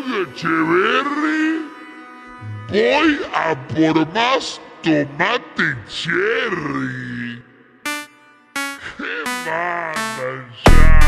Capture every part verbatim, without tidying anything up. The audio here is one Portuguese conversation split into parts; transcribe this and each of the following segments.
Echeverry, voy a por más tomate cherry. ¡Qué manda ya!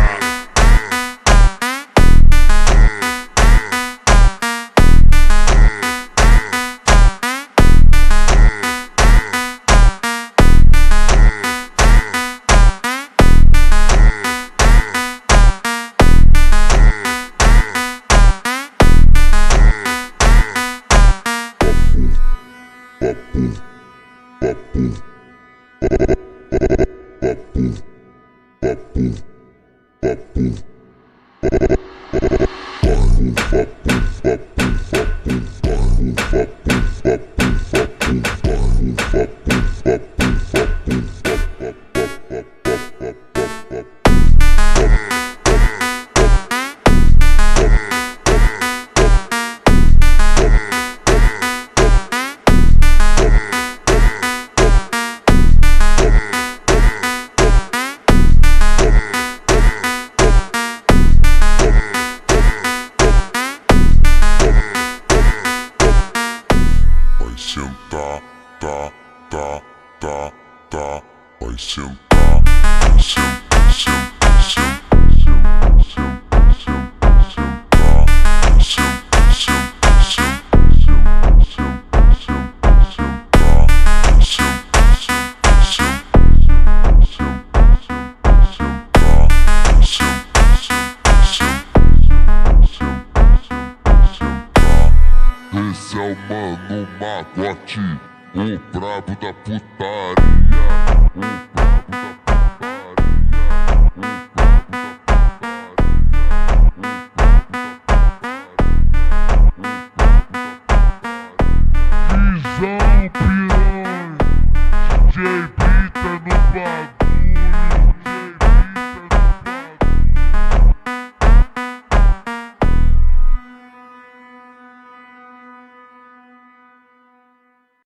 Sentar, tá, tá, tá, tá, vai sentar, vai sentar, sentar, sentar, sentar, sentar, sentar, sentar, vai sentar, sentar, sentar, sentar, sentar, sentar, sentar, vai sentar, sentar, sentar, sentar, sentar, sentar, vai sentar, sentar, sentar, sentar, sentar, sentar. Esse é o Mano Magote, o brabo da putaria.